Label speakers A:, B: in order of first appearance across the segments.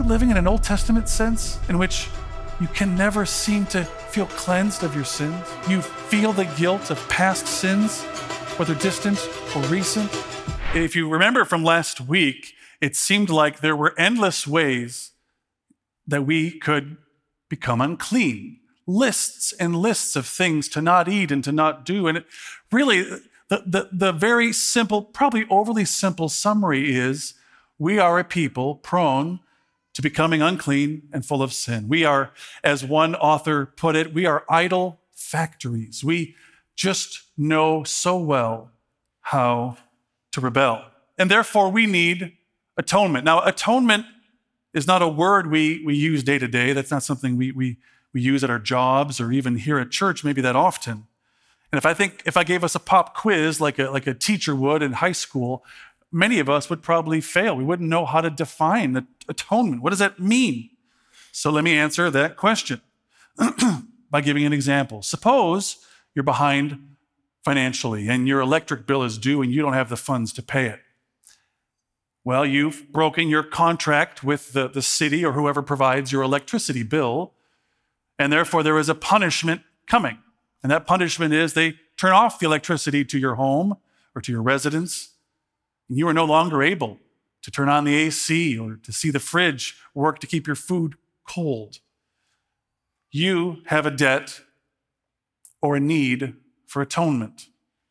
A: living in an Old Testament sense in which you can never seem to feel cleansed of your sins? You feel the guilt of past sins, whether distant or recent? If you remember from last week, it seemed like there were endless ways that we could become unclean. Lists and lists of things to not eat and to not do. And it really, the very simple, probably overly simple summary is we are a people prone to becoming unclean and full of sin. We are, as one author put it, we are idol factories. We just know so well how to rebel. And therefore, we need atonement. Now, atonement is not a word we use day to day. That's not something we use at our jobs or even here at church maybe that often. And if I gave us a pop quiz like a teacher would in high school, many of us would probably fail. We wouldn't know how to define the atonement. What does that mean? So let me answer that question by giving an example. Suppose you're behind financially and your electric bill is due and you don't have the funds to pay it. Well, you've broken your contract with the city or whoever provides your electricity bill, and therefore there is a punishment coming. And that punishment is they turn off the electricity to your home or to your residence, and you are no longer able to turn on the AC or to see the fridge work to keep your food cold. You have a debt or a need for atonement.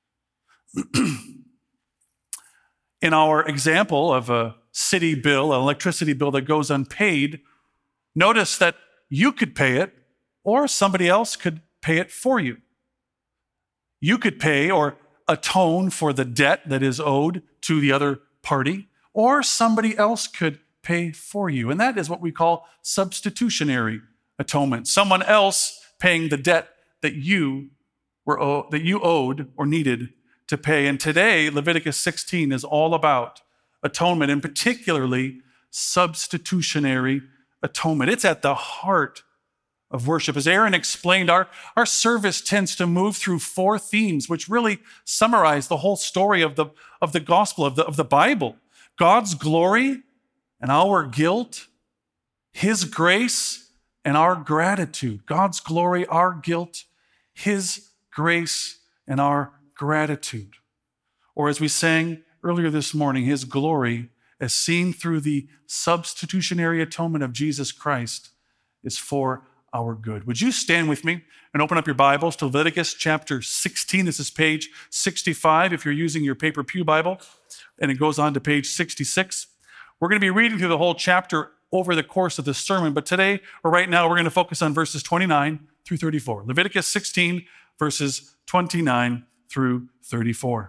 A: In our example of a city bill, an electricity bill that goes unpaid, notice that you could pay it or somebody else could pay it for you. You could pay or atone for the debt that is owed to the other party, or somebody else could pay for you. And that is what we call substitutionary atonement. Someone else paying the debt that you owed or needed to pay. And today, Leviticus 16 is all about atonement, and particularly substitutionary atonement. It's at the heart of worship. As Aaron explained, our service tends to move through four themes, which really summarize the whole story of the gospel, of the Bible. God's glory and our guilt, his grace and our gratitude. God's glory, our guilt, his grace and our gratitude. Or as we sang earlier this morning, his glory as seen through the substitutionary atonement of Jesus Christ is for our good. Would you stand with me and open up your Bibles to Leviticus chapter 16? This is page 65 if you're using your paper pew Bible, and it goes on to page 66. We're going to be reading through the whole chapter over the course of this sermon, but today, or right now, we're going to focus on verses 29 through 34. Leviticus 16, verses 29 through 34.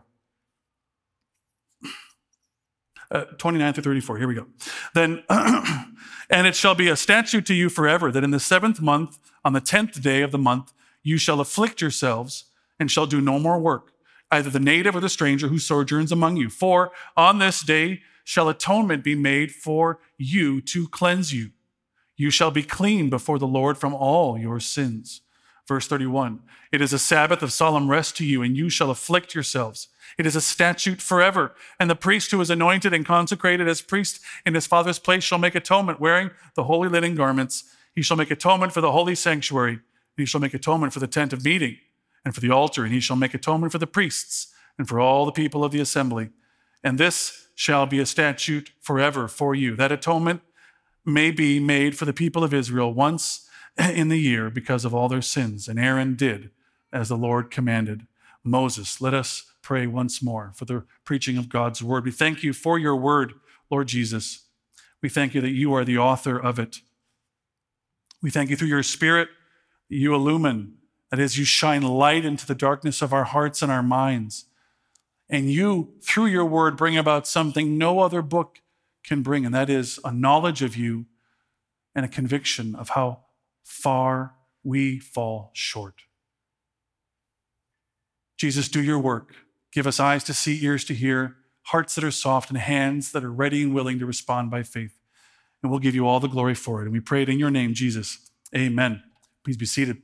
A: 29 through 34, here we go. Then, and it shall be a statute to you forever that in the 7th month, on the 10th day of the month, you shall afflict yourselves and shall do no more work, either the native or the stranger who sojourns among you. For on this day shall atonement be made for you to cleanse you. You shall be clean before the Lord from all your sins. Verse 31, it is a Sabbath of solemn rest to you, and you shall afflict yourselves. It is a statute forever. And the priest who is anointed and consecrated as priest in his father's place shall make atonement, wearing the holy linen garments. He shall make atonement for the holy sanctuary, and he shall make atonement for the tent of meeting and for the altar, and he shall make atonement for the priests and for all the people of the assembly. And this shall be a statute forever for you. That atonement may be made for the people of Israel once in the year because of all their sins. And Aaron did as the Lord commanded Moses. Let us pray once more for the preaching of God's word. We thank you for your word, Lord Jesus. We thank you that you are the author of it. We thank you through your Spirit that you illumine, that is, you shine light into the darkness of our hearts and our minds. And you, through your word, bring about something no other book can bring, and that is a knowledge of you and a conviction of how far we fall short. Jesus, do your work. Give us eyes to see, ears to hear, hearts that are soft, and hands that are ready and willing to respond by faith. And we'll give you all the glory for it. And we pray it in your name, Jesus. Amen. Please be seated.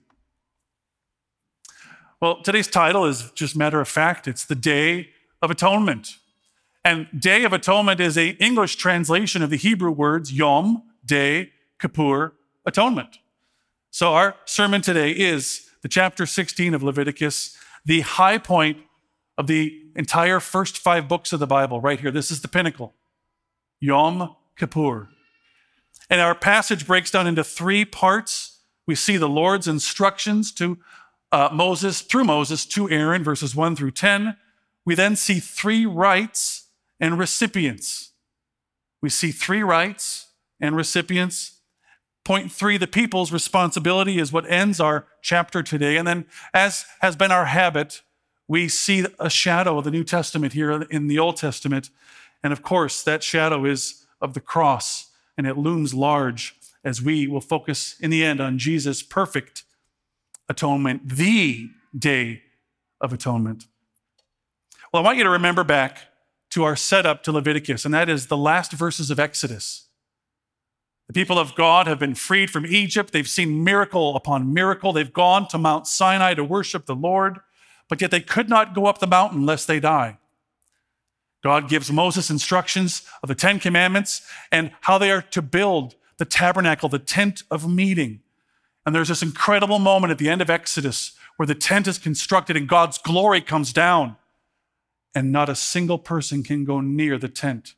A: Well, today's title is just matter of fact. It's the Day of Atonement. And Day of Atonement is an English translation of the Hebrew words Yom Day Kippur atonement. So our sermon today is the chapter 16 of Leviticus, the high point of the entire first 5 books of the Bible right here. This is the pinnacle, Yom Kippur. And our passage breaks down into 3 parts. We see the Lord's instructions to Moses to Aaron, verses 1 through 10. We then see 3 rites and recipients. We see 3 rites and recipients. Point 3, the people's responsibility, is what ends our chapter today. And then, as has been our habit, we see a shadow of the New Testament here in the Old Testament. And of course, that shadow is of the cross, and it looms large as we will focus in the end on Jesus' perfect atonement, the Day of Atonement. Well, I want you to remember back to our setup to Leviticus, and that is the last verses of Exodus. The people of God have been freed from Egypt. They've seen miracle upon miracle. They've gone to Mount Sinai to worship the Lord, but yet they could not go up the mountain lest they die. God gives Moses instructions of the 10 Commandments and how they are to build the tabernacle, the tent of meeting. And there's this incredible moment at the end of Exodus where the tent is constructed and God's glory comes down, and not a single person can go near the tent.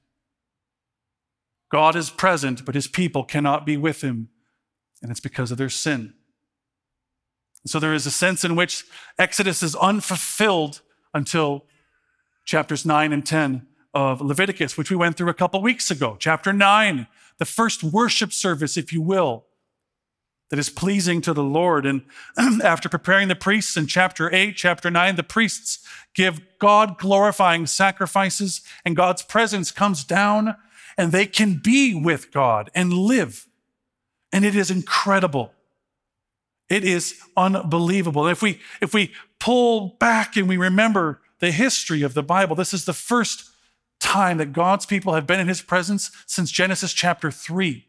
A: God is present, but his people cannot be with him, and it's because of their sin. And so there is a sense in which Exodus is unfulfilled until chapters 9 and 10 of Leviticus, which we went through a couple weeks ago. Chapter 9, the first worship service, if you will, that is pleasing to the Lord. And after preparing the priests in chapter 8, chapter 9, the priests give God-glorifying sacrifices, and God's presence comes down, and they can be with God and live. And it is incredible. It is unbelievable. If we pull back and we remember the history of the Bible, this is the first time that God's people have been in his presence since Genesis chapter 3.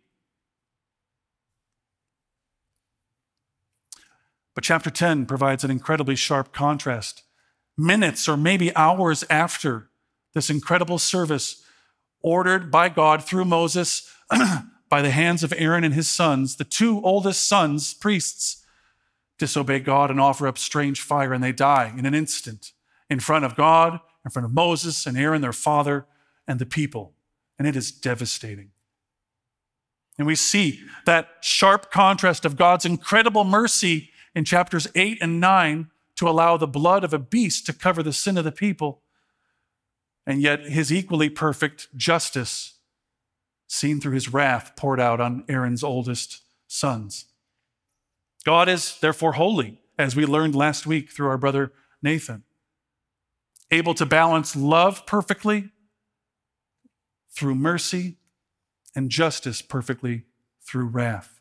A: But chapter 10 provides an incredibly sharp contrast. Minutes or maybe hours after this incredible service ordered by God through Moses by the hands of Aaron and his sons, the 2 oldest sons, priests, disobey God and offer up strange fire, and they die in an instant in front of God, in front of Moses and Aaron, their father, and the people. And it is devastating. And we see that sharp contrast of God's incredible mercy in chapters 8 and 9 to allow the blood of a beast to cover the sin of the people, and yet his equally perfect justice seen through his wrath poured out on Aaron's oldest sons. God is therefore holy, as we learned last week through our brother Nathan, able to balance love perfectly through mercy and justice perfectly through wrath.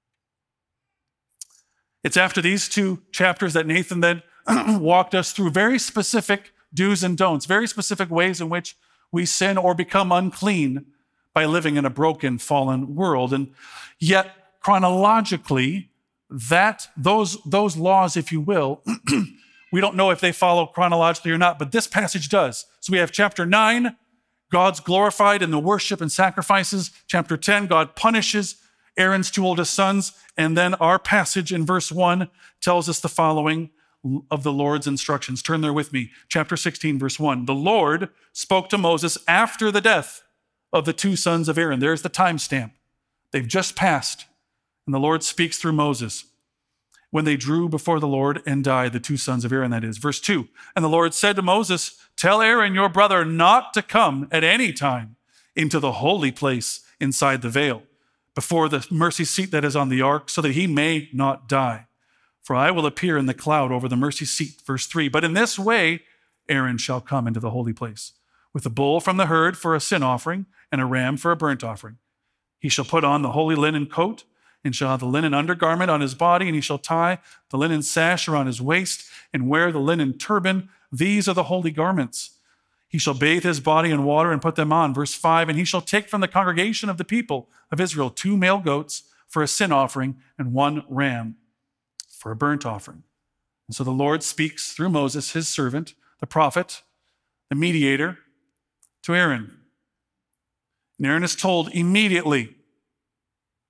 A: It's after these 2 chapters that Nathan then walked us through very specific do's and don'ts, very specific ways in which we sin or become unclean by living in a broken, fallen world. And yet, chronologically, those laws, if you will, we don't know if they follow chronologically or not, but this passage does. So we have chapter 9, God's glorified in the worship and sacrifices. Chapter 10, God punishes Aaron's 2 oldest sons. And then our passage in verse 1 tells us the following of the Lord's instructions. Turn there with me. Chapter 16, verse 1. The Lord spoke to Moses after the death of the 2 sons of Aaron. There's the timestamp. They've just passed. And the Lord speaks through Moses when they drew before the Lord and died, the 2 sons of Aaron, that is. Verse 2. And the Lord said to Moses, tell Aaron your brother not to come at any time into the holy place inside the veil, before the mercy seat that is on the ark, so that he may not die. For I will appear in the cloud over the mercy seat. Verse 3, but in this way Aaron shall come into the holy place, with a bull from the herd for a sin offering and a ram for a burnt offering. He shall put on the holy linen coat, and shall have the linen undergarment on his body, and he shall tie the linen sash around his waist, and wear the linen turban. These are the holy garments. He shall bathe his body in water and put them on. Verse 5, and he shall take from the congregation of the people of Israel 2 male goats for a sin offering and 1 ram for a burnt offering. And so the Lord speaks through Moses, his servant, the prophet, the mediator, to Aaron. And Aaron is told immediately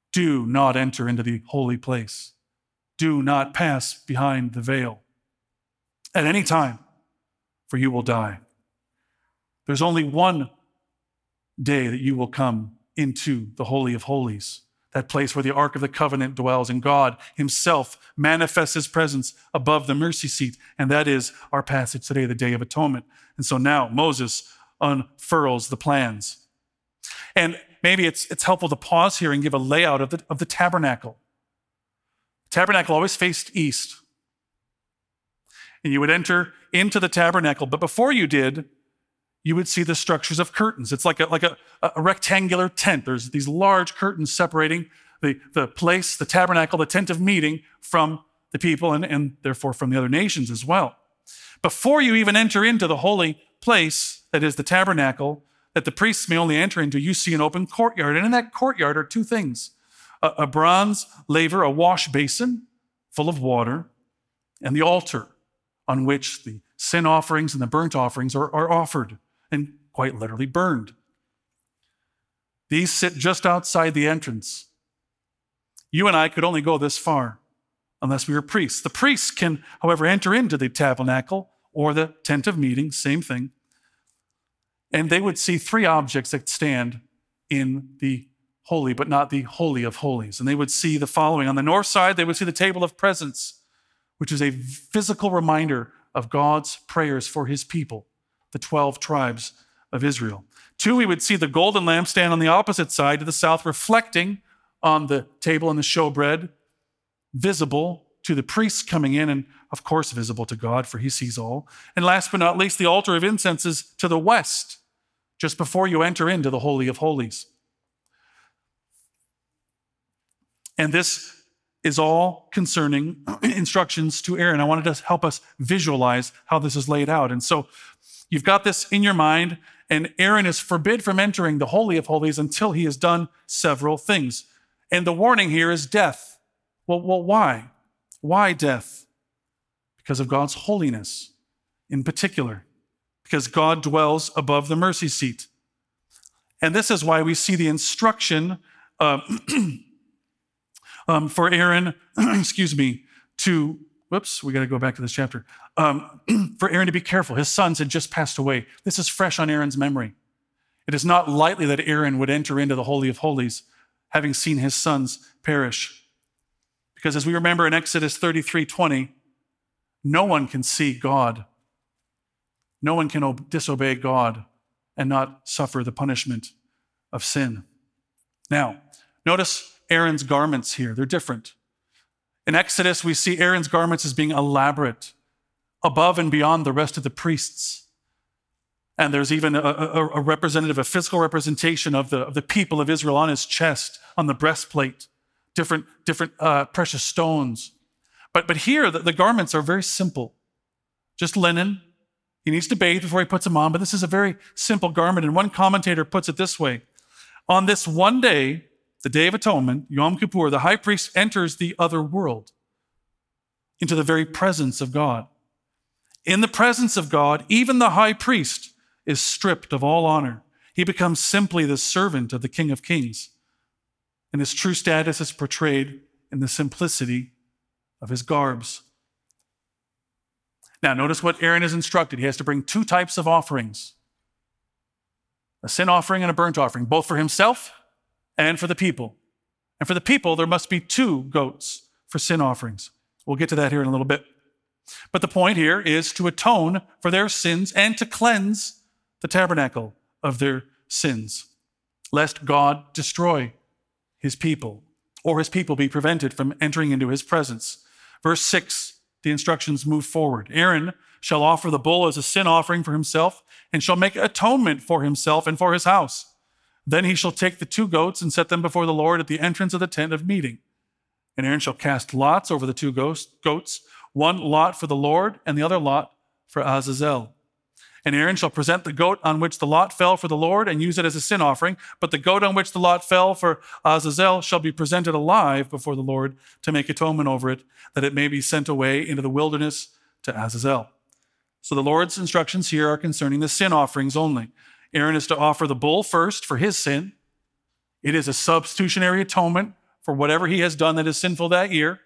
A: do not enter into the holy place. Do not pass behind the veil at any time, for you will die. There's only one day that you will come into the Holy of Holies, that place where the Ark of the Covenant dwells, and God himself manifests his presence above the mercy seat. And that is our passage today, the Day of Atonement. And so now Moses unfurls the plans. And maybe it's helpful to pause here and give a layout of the tabernacle. The tabernacle always faced east. And you would enter into the tabernacle, but before you did, you would see the structures of curtains. It's like a rectangular tent. There's these large curtains separating the place, the tabernacle, the tent of meeting from the people and therefore from the other nations as well. Before you even enter into the holy place, that is the tabernacle, that the priests may only enter into, you see an open courtyard. And in that courtyard are two things: a bronze laver, a wash basin full of water, and the altar on which the sin offerings and the burnt offerings are offered and quite literally burned. These sit just outside the entrance. You and I could only go this far unless we were priests. The priests can, however, enter into the tabernacle or the tent of meeting, same thing, and they would see three objects that stand in the holy, but not the Holy of Holies. And they would see the following. On the north side, they would see the table of presence, which is a physical reminder of God's prayers for his people, the 12 tribes of Israel. 2, we would see the golden lampstand on the opposite side to the south, reflecting on the table and the showbread, visible to the priests coming in, and of course visible to God, for he sees all. And last but not least, the altar of incense is to the west, just before you enter into the Holy of Holies. And this is all concerning instructions to Aaron. I wanted to help us visualize how this is laid out. And so you've got this in your mind, and Aaron is forbid from entering the Holy of Holies until he has done several things. And the warning here is death. Well, why? Why death? Because of God's holiness in particular. Because God dwells above the mercy seat. And this is why we see the instruction for Aaron, we got to go back to this chapter. For Aaron to be careful. His sons had just passed away. This is fresh on Aaron's memory. It is not likely that Aaron would enter into the Holy of Holies having seen his sons perish. Because as we remember in Exodus 33:20, no one can see God. No one can disobey God and not suffer the punishment of sin. Now, notice Aaron's garments here. They're different. In Exodus, we see Aaron's garments as being elaborate, above and beyond the rest of the priests. And there's even a physical representation of the people of Israel on his chest, on the breastplate, different precious stones. But here, the garments are very simple. Just linen. He needs to bathe before he puts them on, but this is a very simple garment. And one commentator puts it this way: on this one day, the Day of Atonement, Yom Kippur, the high priest enters the other world into the very presence of God. In the presence of God, even the high priest is stripped of all honor. He becomes simply the servant of the King of Kings. And his true status is portrayed in the simplicity of his garbs. Now, notice what Aaron is instructed. He has to bring 2 types of offerings: a sin offering and a burnt offering, both for himself and for the people. And for the people, there must be 2 goats for sin offerings. We'll get to that here in a little bit. But the point here is to atone for their sins and to cleanse the tabernacle of their sins, lest God destroy his people or his people be prevented from entering into his presence. Verse 6, the instructions move forward. Aaron shall offer the bull as a sin offering for himself and shall make atonement for himself and for his house. Then he shall take the 2 goats and set them before the Lord at the entrance of the tent of meeting. And Aaron shall cast lots over the 2 goats, one lot for the Lord and the other lot for Azazel. And Aaron shall present the goat on which the lot fell for the Lord and use it as a sin offering, but the goat on which the lot fell for Azazel shall be presented alive before the Lord to make atonement over it, that it may be sent away into the wilderness to Azazel. So the Lord's instructions here are concerning the sin offerings only. Aaron is to offer the bull first for his sin. It is a substitutionary atonement for whatever he has done that is sinful that year.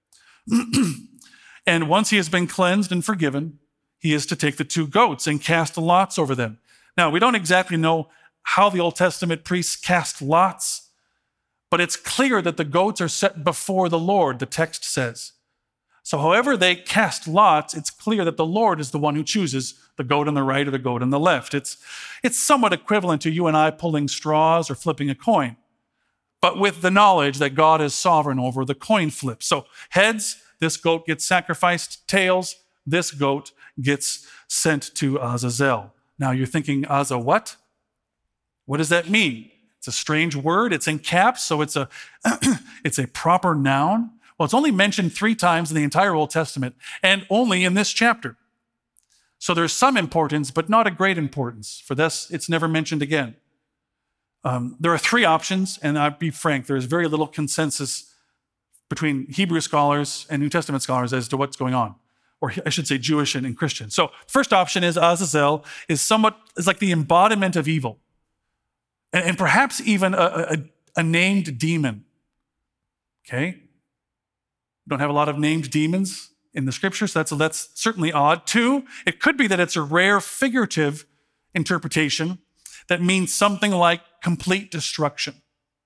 A: And once he has been cleansed and forgiven, he is to take the 2 goats and cast lots over them. Now, we don't exactly know how the Old Testament priests cast lots, but it's clear that the goats are set before the Lord, the text says. So however they cast lots, it's clear that the Lord is the one who chooses the goat on the right or the goat on the left. It's somewhat equivalent to you and I pulling straws or flipping a coin, but with the knowledge that God is sovereign over the coin flip. So heads, this goat gets sacrificed. Tails, this goat gets sent to Azazel. Now you're thinking, what? What does that mean? It's a strange word. It's in caps, so it's a proper noun. Well, it's only mentioned 3 times in the entire Old Testament, and only in this chapter. So there's some importance, but not a great importance. For this, it's never mentioned again. There are 3 options, and I'll be frank, there's very little consensus between Hebrew scholars and New Testament scholars as to what's going on, or I should say Jewish and Christian. So first option is Azazel is like the embodiment of evil, and perhaps even a named demon. Okay? We don't have a lot of named demons in the scriptures, so that's certainly odd. 2, it could be that it's a rare figurative interpretation that means something like complete destruction.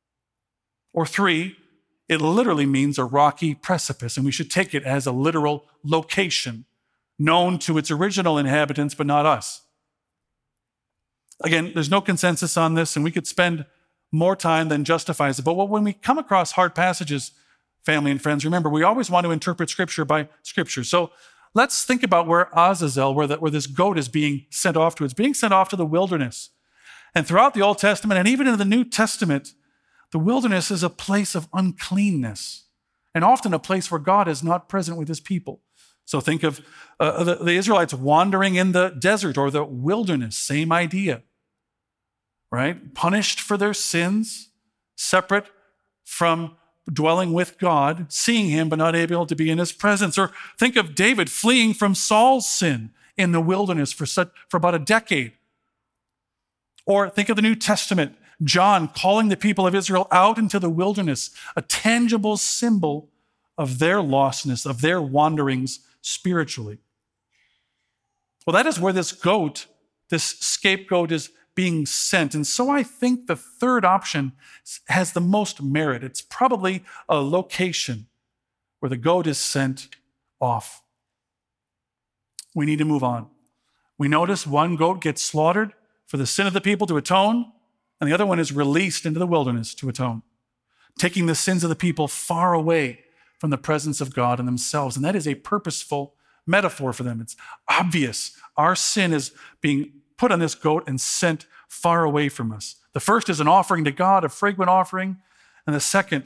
A: Or 3, it literally means a rocky precipice, and we should take it as a literal location known to its original inhabitants, but not us. Again, there's no consensus on this, and we could spend more time than justifies it. But when we come across hard passages, family and friends, remember, we always want to interpret Scripture by Scripture. So let's think about where Azazel, where this goat is being sent off to. It's being sent off to the wilderness. And throughout the Old Testament, and even in the New Testament, the wilderness is a place of uncleanness, and often a place where God is not present with his people. So think of the Israelites wandering in the desert or the wilderness, same idea, right? Punished for their sins, separate from dwelling with God, seeing him but not able to be in his presence. Or think of David fleeing from Saul's sin in the wilderness for about a decade. Or think of the New Testament, John calling the people of Israel out into the wilderness, a tangible symbol of their lostness, of their wanderings spiritually. Well, that is where this scapegoat is being sent. And so I think the third option has the most merit. It's probably a location where the goat is sent off. We need to move on. We notice one goat gets slaughtered for the sin of the people to atone, and the other one is released into the wilderness to atone, taking the sins of the people far away from the presence of God and themselves. And that is a purposeful metaphor for them. It's obvious. Our sin is being put on this goat and sent far away from us. The first is an offering to God, a fragrant offering, and the second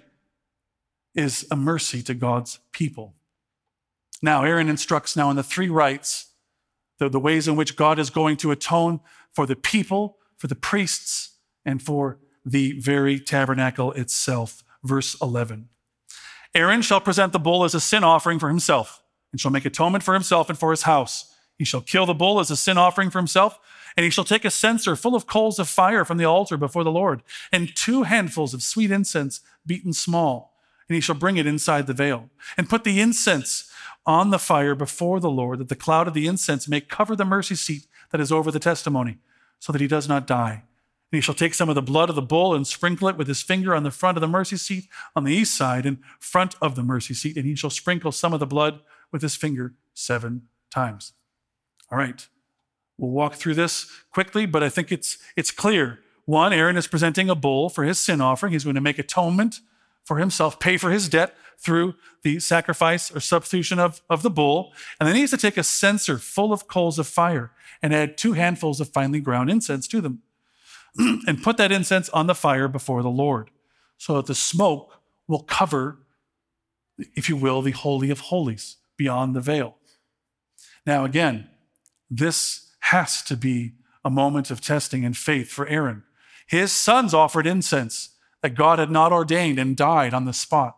A: is a mercy to God's people. Now, Aaron instructs now in the 3 rites, the ways in which God is going to atone for the people, for the priests, and for the very tabernacle itself. Verse 11. Aaron shall present the bull as a sin offering for himself, and shall make atonement for himself and for his house. He shall kill the bull as a sin offering for himself, and he shall take a censer full of coals of fire from the altar before the Lord, and 2 handfuls of sweet incense beaten small, and he shall bring it inside the veil, and put the incense on the fire before the Lord, that the cloud of the incense may cover the mercy seat that is over the testimony, so that he does not die. And he shall take some of the blood of the bull and sprinkle it with his finger on the front of the mercy seat on the east side in front of the mercy seat, and he shall sprinkle some of the blood with his finger 7 times. All right, we'll walk through this quickly, but I think it's clear. 1, Aaron is presenting a bull for his sin offering. He's going to make atonement for himself, pay for his debt through the sacrifice or substitution of the bull. And then he needs to take a censer full of coals of fire and add 2 handfuls of finely ground incense to them and put that incense on the fire before the Lord so that the smoke will cover, if you will, the Holy of Holies beyond the veil. Now, again, this has to be a moment of testing and faith for Aaron. His sons offered incense that God had not ordained and died on the spot.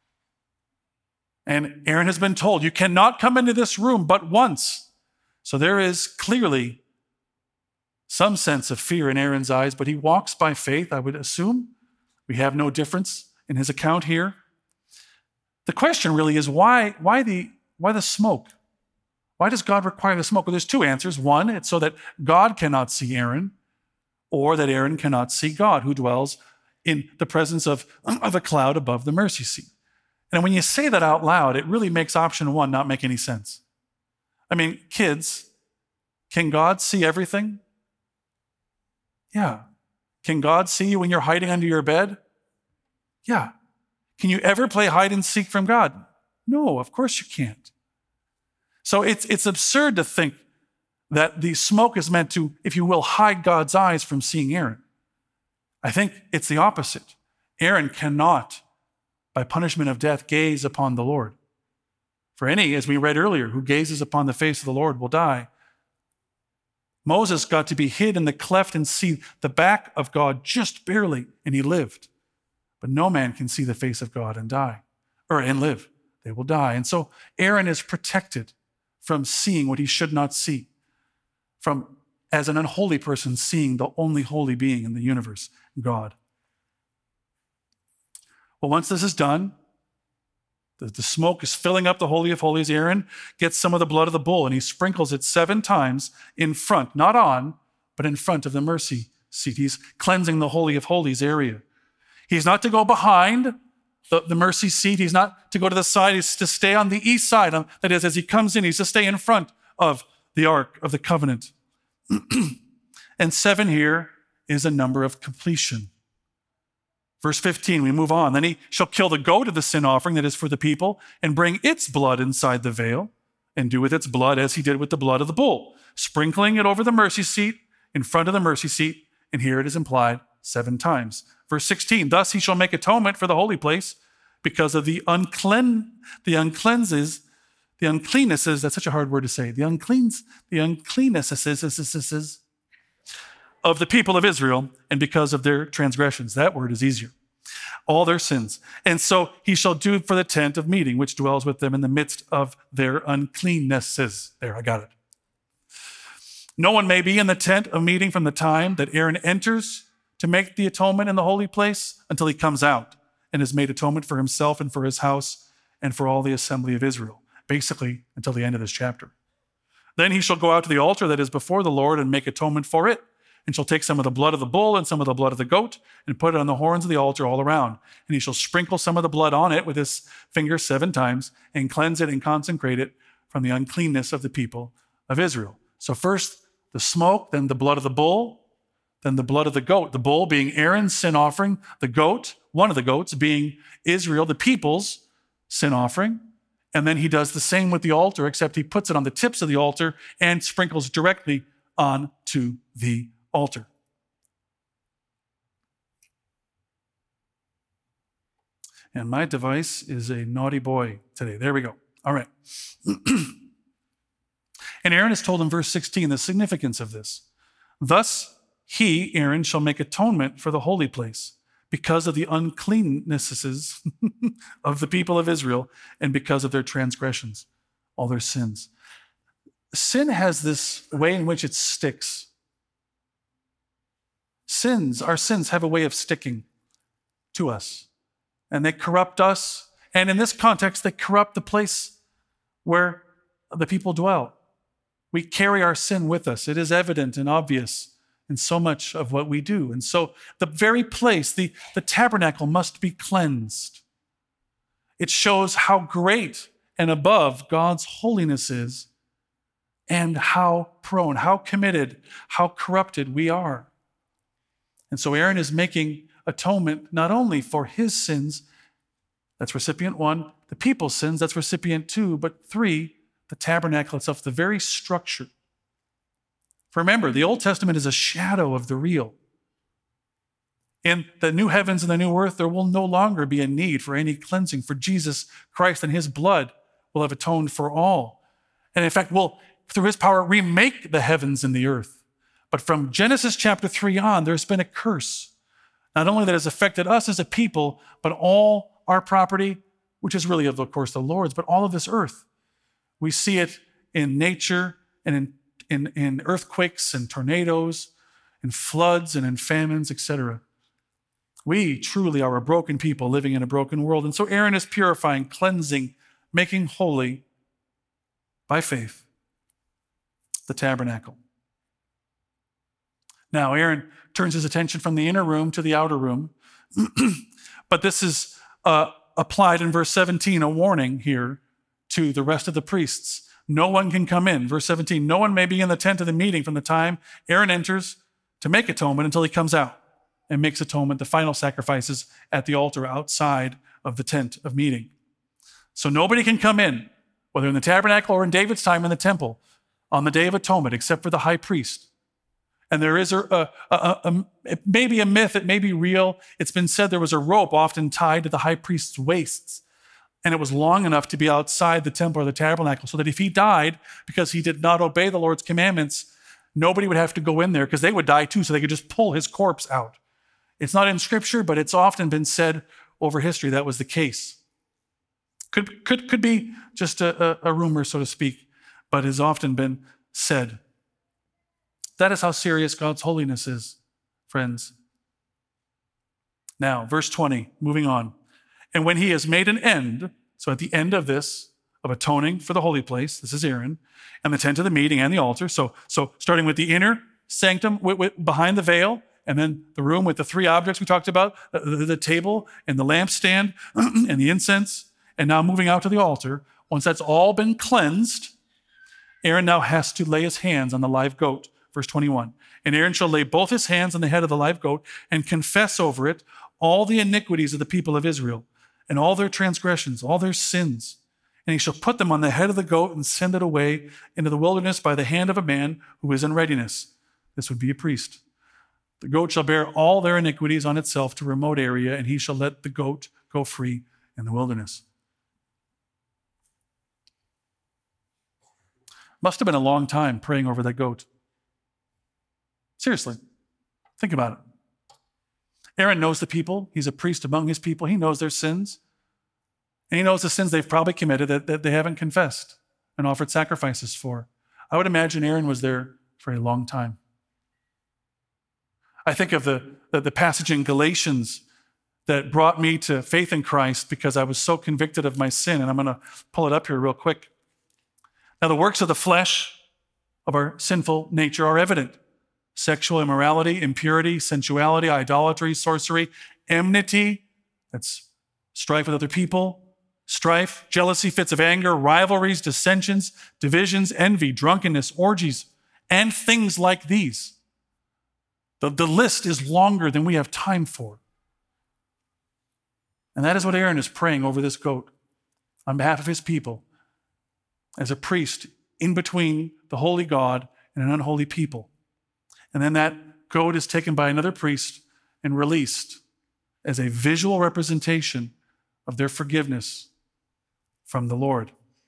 A: And Aaron has been told, you cannot come into this room but once. So there is clearly some sense of fear in Aaron's eyes, but he walks by faith, I would assume. We have no difference in his account here. The question really is why the smoke? Why does God require the smoke? Well, there's two answers. One, it's so that God cannot see Aaron, or that Aaron cannot see God, who dwells in the presence of a cloud above the mercy seat. And when you say that out loud, it really makes option one not make any sense. I mean, kids, can God see everything? Yeah. Can God see you when you're hiding under your bed? Yeah. Can you ever play hide and seek from God? No, of course you can't. So it's absurd to think that the smoke is meant to, if you will, hide God's eyes from seeing Aaron. I think it's the opposite. Aaron cannot, by punishment of death, gaze upon the Lord. For any, as we read earlier, who gazes upon the face of the Lord will die. Moses got to be hid in the cleft and see the back of God just barely, and he lived. But no man can see the face of God and die, and live. They will die. And so Aaron is protected from seeing what he should not see, from, as an unholy person, seeing the only holy being in the universe, God. Well, once this is done, the smoke is filling up the Holy of Holies. Aaron gets some of the blood of the bull and he sprinkles it 7 times in front, not on, but in front of the mercy seat. He's cleansing the Holy of Holies area. He's not to go behind the mercy seat. He's not to go to the side. He's to stay on the east side. That is, as he comes in, he's to stay in front of the Ark of the Covenant. And 7 here is a number of completion. Verse 15, we move on. Then he shall kill the goat of the sin offering that is for the people and bring its blood inside the veil and do with its blood as he did with the blood of the bull, sprinkling it over the mercy seat in front of the mercy seat. And here it is implied 7 times. Verse 16, thus he shall make atonement for the holy place because of the uncleannesses, that's such a hard word to say, the uncleannesses of the people of Israel, and because of their transgressions. That word is easier. All their sins. And so he shall do for the tent of meeting, which dwells with them in the midst of their uncleannesses. There, I got it. No one may be in the tent of meeting from the time that Aaron enters to make the atonement in the holy place until he comes out and has made atonement for himself and for his house and for all the assembly of Israel. Basically, until the end of this chapter. Then he shall go out to the altar that is before the Lord and make atonement for it, and shall take some of the blood of the bull and some of the blood of the goat and put it on the horns of the altar all around. And he shall sprinkle some of the blood on it with his finger 7 times and cleanse it and consecrate it from the uncleanness of the people of Israel. So first the smoke, then the blood of the bull, then the blood of the goat. The bull being Aaron's sin offering, the goat, one of the goats, being Israel, the people's sin offering. And then he does the same with the altar, except he puts it on the tips of the altar and sprinkles directly onto the altar. And my device is a naughty boy today. There we go. All right. And Aaron is told in verse 16 the significance of this. Thus he, Aaron, shall make atonement for the holy place because of the uncleannesses of the people of Israel and because of their transgressions, all their sins. Sin has this way in which it sticks. Our sins have a way of sticking to us, and they corrupt us. And in this context, they corrupt the place where the people dwell. We carry our sin with us. It is evident and obvious in so much of what we do. And so the very place, the tabernacle must be cleansed. It shows how great and above God's holiness is and how prone, how committed, how corrupted we are. And so Aaron is making atonement not only for his sins, that's recipient 1, the people's sins, that's recipient 2, but 3, the tabernacle itself, the very structure. For remember, the Old Testament is a shadow of the real. In the new heavens and the new earth, there will no longer be a need for any cleansing, for Jesus Christ and his blood will have atoned for all. And in fact, will, through his power, remake the heavens and the earth. But from Genesis chapter 3 on, there's been a curse. Not only that has affected us as a people, but all our property, which is really, of course, the Lord's, but all of this earth. We see it in nature and in earthquakes and tornadoes, in floods and in famines, etc. We truly are a broken people living in a broken world. And so Aaron is purifying, cleansing, making holy by faith the tabernacle. Now, Aaron turns his attention from the inner room to the outer room. But this is applied in verse 17, a warning here to the rest of the priests. No one can come in. Verse 17, no one may be in the tent of the meeting from the time Aaron enters to make atonement until he comes out and makes atonement, the final sacrifices at the altar outside of the tent of meeting. So nobody can come in, whether in the tabernacle or in David's time in the temple, on the Day of Atonement, except for the high priest. And there is it may be a myth, it may be real. It's been said there was a rope often tied to the high priest's waists, and it was long enough to be outside the temple or the tabernacle, so that if he died because he did not obey the Lord's commandments, nobody would have to go in there because they would die too, so they could just pull his corpse out. It's not in Scripture, but it's often been said over history that was the case. Could be just a rumor, so to speak, but has often been said. That is how serious God's holiness is, friends. Now, verse 20, moving on. And when he has made an end, so at the end of this, of atoning for the holy place, this is Aaron, and the tent of the meeting and the altar. So starting with the inner sanctum behind the veil, and then the room with the three objects we talked about, the table and the lampstand and the incense, and now moving out to the altar. Once that's all been cleansed, Aaron now has to lay his hands on the live goat. Verse 21, and Aaron shall lay both his hands on the head of the live goat and confess over it all the iniquities of the people of Israel and all their transgressions, all their sins. And he shall put them on the head of the goat and send it away into the wilderness by the hand of a man who is in readiness. This would be a priest. The goat shall bear all their iniquities on itself to a remote area, and he shall let the goat go free in the wilderness. Must have been a long time praying over that goat. Seriously, think about it. Aaron knows the people. He's a priest among his people. He knows their sins. And he knows the sins they've probably committed that they haven't confessed and offered sacrifices for. I would imagine Aaron was there for a long time. I think of the passage in Galatians that brought me to faith in Christ because I was so convicted of my sin. And I'm going to pull it up here real quick. Now, the works of the flesh of our sinful nature are evident. Sexual immorality, impurity, sensuality, idolatry, sorcery, enmity, that's strife with other people, strife, jealousy, fits of anger, rivalries, dissensions, divisions, envy, drunkenness, orgies, and things like these. The list is longer than we have time for. And that is what Aaron is praying over this goat on behalf of his people as a priest in between the holy God and an unholy people. And then that goat is taken by another priest and released as a visual representation of their forgiveness from the Lord.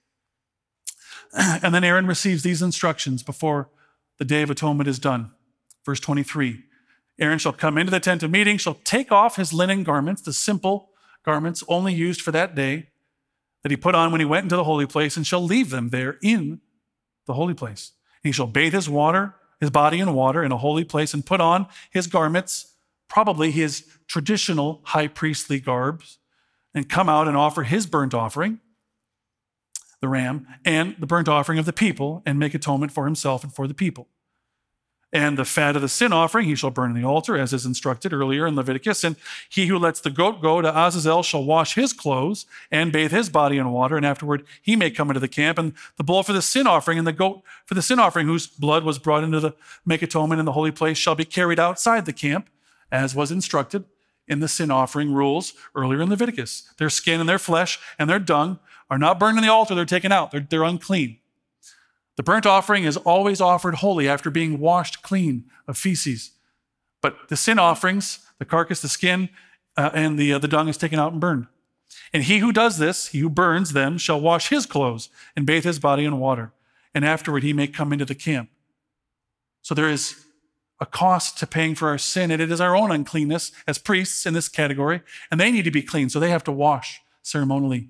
A: And then Aaron receives these instructions before the Day of Atonement is done. Verse 23, Aaron shall come into the tent of meeting, shall take off his linen garments, the simple garments only used for that day that he put on when he went into the holy place, and shall leave them there in the holy place. And he shall bathe his body in water in a holy place, and put on his garments, probably his traditional high priestly garbs, and come out and offer his burnt offering, the ram, and the burnt offering of the people, and make atonement for himself and for the people. And the fat of the sin offering he shall burn in the altar, as is instructed earlier in Leviticus. And he who lets the goat go to Azazel shall wash his clothes and bathe his body in water, and afterward he may come into the camp. And the bull for the sin offering and the goat for the sin offering, whose blood was brought into the make atonement in the holy place, shall be carried outside the camp, as was instructed in the sin offering rules earlier in Leviticus. Their skin and their flesh and their dung are not burned on the altar, they're taken out, they're unclean. The burnt offering is always offered holy after being washed clean of feces. But the sin offerings, the carcass, the skin, and the dung is taken out and burned. And he who does this, he who burns them, shall wash his clothes and bathe his body in water. And afterward he may come into the camp. So there is a cost to paying for our sin, and it is our own uncleanness as priests in this category. And they need to be clean, so they have to wash ceremonially,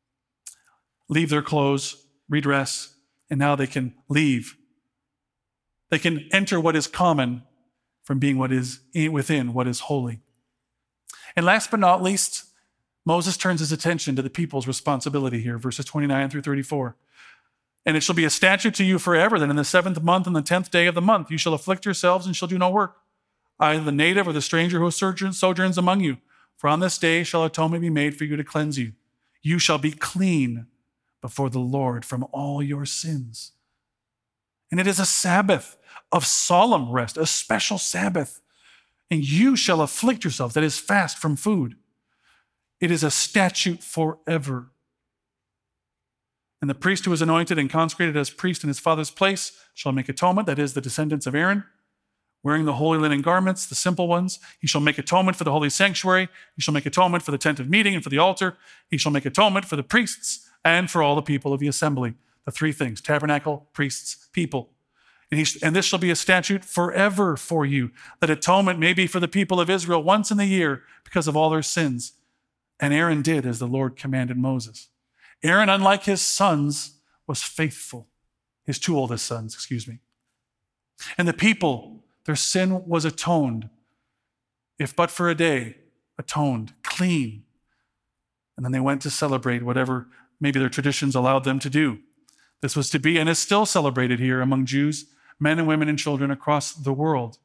A: leave their clothes, redress, and now they can leave. They can enter what is common from being what is within what is holy. And last but not least, Moses turns his attention to the people's responsibility here, verses 29 through 34. And it shall be a statute to you forever that in the 7th month and the 10th day of the month you shall afflict yourselves and shall do no work, either the native or the stranger who sojourns among you. For on this day shall atonement be made for you to cleanse you. You shall be clean before the Lord from all your sins. And it is a Sabbath of solemn rest, a special Sabbath. And you shall afflict yourselves, that is, fast from food. It is a statute forever. And the priest who is anointed and consecrated as priest in his father's place shall make atonement, that is, the descendants of Aaron, wearing the holy linen garments, the simple ones. He shall make atonement for the holy sanctuary. He shall make atonement for the tent of meeting and for the altar. He shall make atonement for the priests and for all the people of the assembly. The three things: tabernacle, priests, people. And this shall be a statute forever for you, that atonement may be for the people of Israel once in the year because of all their sins. And Aaron did as the Lord commanded Moses. Aaron, unlike his sons, was faithful. His two oldest sons, And the people, their sin was atoned, if but for a day, atoned, clean. And then they went to celebrate whatever maybe their traditions allowed them to do. This was to be and is still celebrated here among Jews, men and women and children across the world.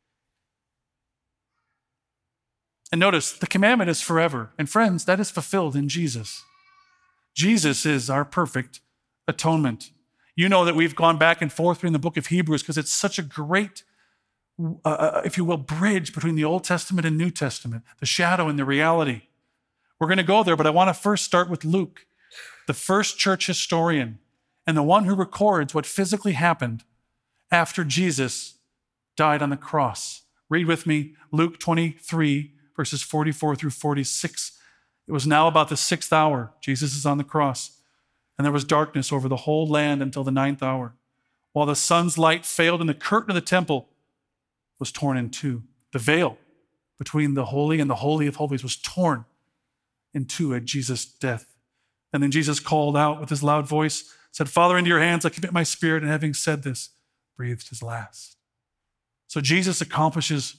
A: And notice, the commandment is forever. And friends, that is fulfilled in Jesus. Jesus is our perfect atonement. You know that we've gone back and forth in the book of Hebrews because it's such a great, if you will, bridge between the Old Testament and New Testament, the shadow and the reality. We're going to go there, but I want to first start with Luke, the first church historian and the one who records what physically happened after Jesus died on the cross. Read with me Luke 23, verses 44 through 46. It was now about the 6th hour. Jesus is on the cross. And there was darkness over the whole land until the 9th hour, while the sun's light failed and the curtain of the temple was torn in two. The veil between the holy and the holy of holies was torn in two at Jesus' death. And then Jesus called out with his loud voice, said, "Father, into your hands I commit my spirit." And having said this, breathed his last. So Jesus accomplishes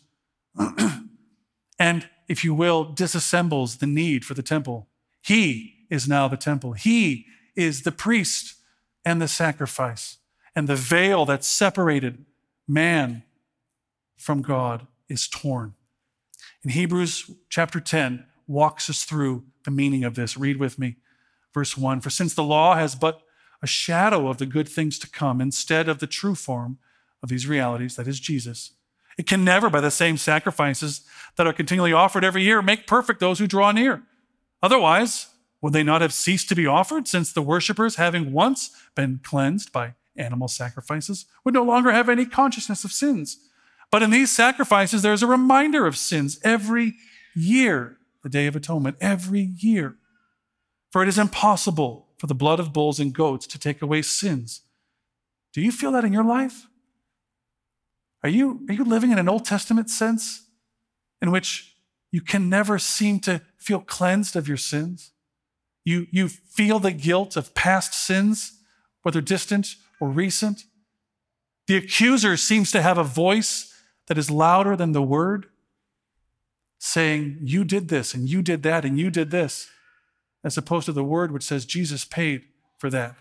A: and, if you will, disassembles the need for the temple. He is now the temple. He is the priest and the sacrifice. And the veil that separated man from God is torn. In Hebrews chapter 10 walks us through the meaning of this. Read with me, verse 1. For since the law has but a shadow of the good things to come instead of the true form of these realities, that is Jesus, it can never, by the same sacrifices that are continually offered every year, make perfect those who draw near. Otherwise, would they not have ceased to be offered, since the worshipers, having once been cleansed by animal sacrifices, would no longer have any consciousness of sins? But in these sacrifices, there's a reminder of sins every year, the Day of Atonement, every year. For it is impossible for the blood of bulls and goats to take away sins. Do you feel that in your life? Are you living in an Old Testament sense in which you can never seem to feel cleansed of your sins? You feel the guilt of past sins, whether distant or recent? The accuser seems to have a voice that is louder than the word, saying, you did this, and you did that, and you did this, as opposed to the word which says Jesus paid for that.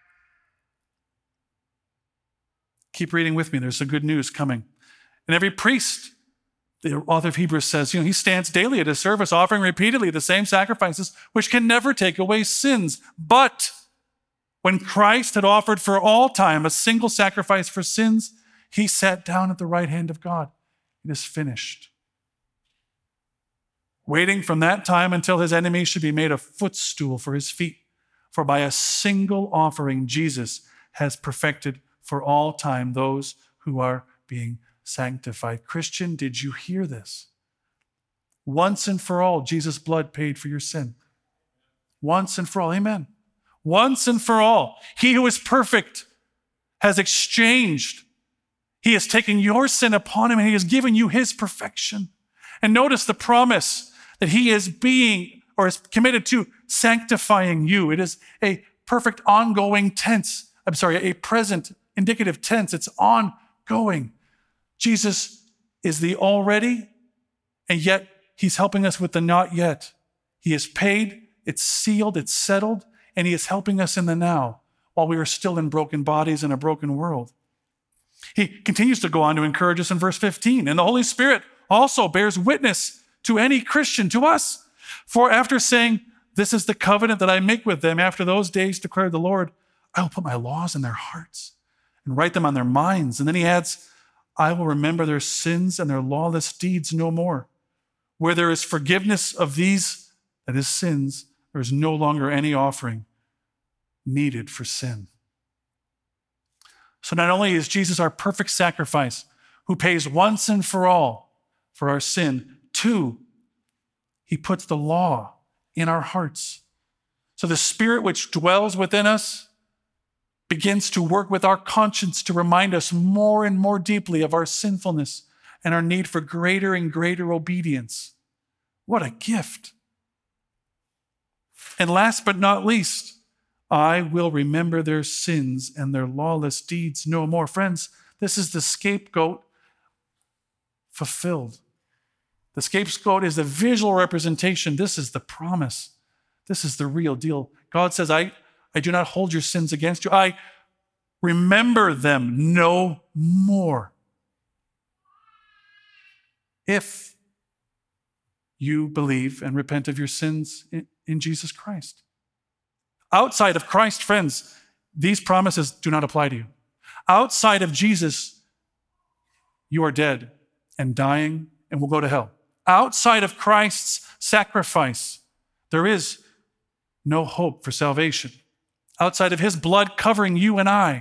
A: Keep reading with me. There's some good news coming. And every priest, the author of Hebrews says, he stands daily at his service, offering repeatedly the same sacrifices, which can never take away sins. But when Christ had offered for all time a single sacrifice for sins, he sat down at the right hand of God. It is finished. Waiting from that time until his enemies should be made a footstool for his feet. For by a single offering, Jesus has perfected for all time those who are being sanctified. Christian, did you hear this? Once and for all, Jesus' blood paid for your sin. Once and for all, amen. Once and for all, he who is perfect has exchanged. He has taken your sin upon him and he has given you his perfection. And notice the promise that he is being or is committed to sanctifying you. It is a perfect ongoing tense. A present indicative tense. It's ongoing. Jesus is the already and yet he's helping us with the not yet. He is paid, it's sealed, it's settled, and he is helping us in the now while we are still in broken bodies in a broken world. He continues to go on to encourage us in verse 15. And the Holy Spirit also bears witness to any Christian, to us. For after saying, this is the covenant that I make with them after those days, declared the Lord, I will put my laws in their hearts and write them on their minds. And then he adds, I will remember their sins and their lawless deeds no more. Where there is forgiveness of these, that is sins, there is no longer any offering needed for sin. So not only is Jesus our perfect sacrifice, who pays once and for all for our sin, 2, he puts the law in our hearts. So the Spirit which dwells within us begins to work with our conscience to remind us more and more deeply of our sinfulness and our need for greater and greater obedience. What a gift. And last but not least, I will remember their sins and their lawless deeds no more. Friends, this is the scapegoat fulfilled. The scapegoat is the visual representation. This is the promise. This is the real deal. God says, I do not hold your sins against you. I remember them no more. If you believe and repent of your sins in Jesus Christ. Outside of Christ, friends, these promises do not apply to you. Outside of Jesus, you are dead and dying and will go to hell. Outside of Christ's sacrifice, there is no hope for salvation. Outside of his blood covering you and I,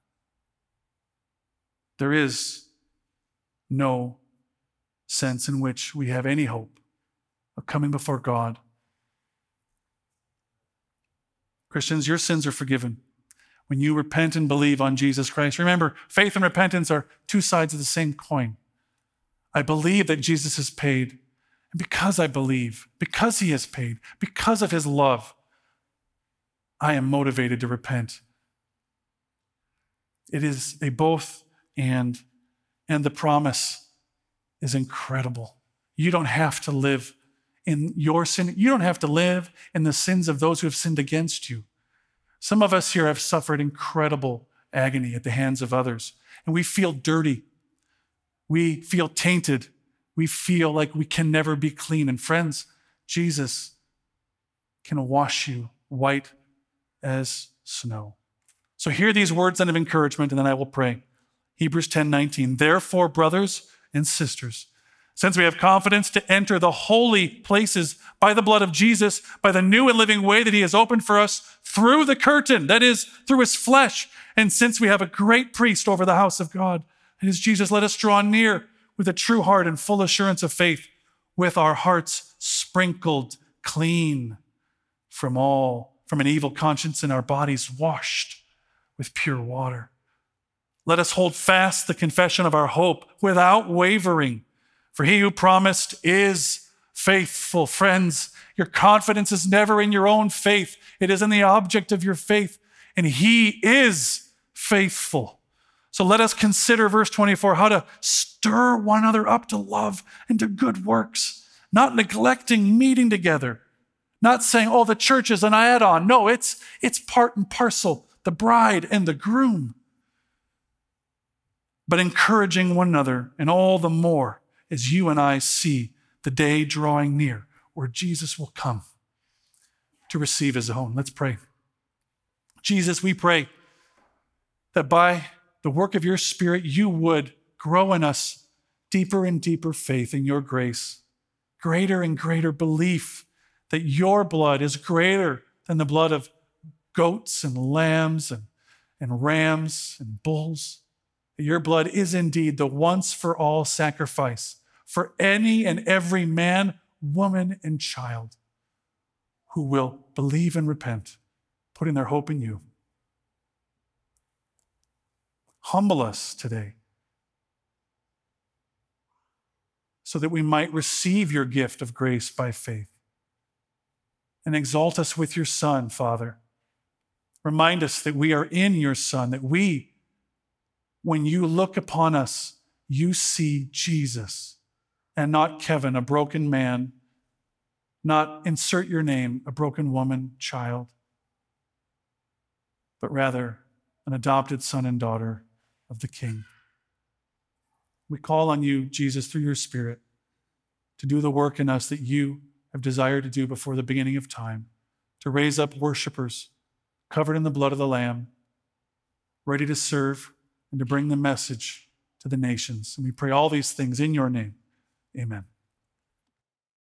A: there is no sense in which we have any hope of coming before God. Christians, your sins are forgiven when you repent and believe on Jesus Christ. Remember, faith and repentance are 2 sides of the same coin. I believe that Jesus has paid, and because I believe, because he has paid, because of his love, I am motivated to repent. It is a both and the promise is incredible. You don't have to live in your sin. You don't have to live in the sins of those who have sinned against you. Some of us here have suffered incredible agony at the hands of others, and we feel dirty. We feel tainted. We feel like we can never be clean. And friends, Jesus can wash you white as snow. So hear these words then of encouragement, and then I will pray. Hebrews 10:19. Therefore, brothers and sisters, since we have confidence to enter the holy places by the blood of Jesus, by the new and living way that he has opened for us through the curtain, that is, through his flesh, and since we have a great priest over the house of God, it is Jesus, let us draw near with a true heart and full assurance of faith, with our hearts sprinkled clean from an evil conscience and our bodies washed with pure water. Let us hold fast the confession of our hope without wavering, for he who promised is faithful. Friends, your confidence is never in your own faith. It is in the object of your faith, and he is faithful. So let us consider verse 24, how to stir one another up to love and to good works, not neglecting meeting together, not saying, oh, the church is an add-on. No, it's part and parcel, the bride and the groom. But encouraging one another, and all the more as you and I see the day drawing near where Jesus will come to receive his own. Let's pray. Jesus, we pray that by the work of your Spirit, you would grow in us deeper and deeper faith in your grace, greater and greater belief that your blood is greater than the blood of goats and lambs and rams and bulls. Your blood is indeed the once-for-all sacrifice for any and every man, woman, and child who will believe and repent, putting their hope in you. Humble us today so that we might receive your gift of grace by faith. And exalt us with your Son, Father. Remind us that we are in your Son, that when you look upon us, you see Jesus, and not Kevin, a broken man, not insert your name, a broken woman, child, but rather an adopted son and daughter of the King. We call on you, Jesus, through your Spirit, to do the work in us that you have desired to do before the beginning of time, to raise up worshipers covered in the blood of the Lamb, ready to serve and to bring the message to the nations. And we pray all these things in your name. Amen.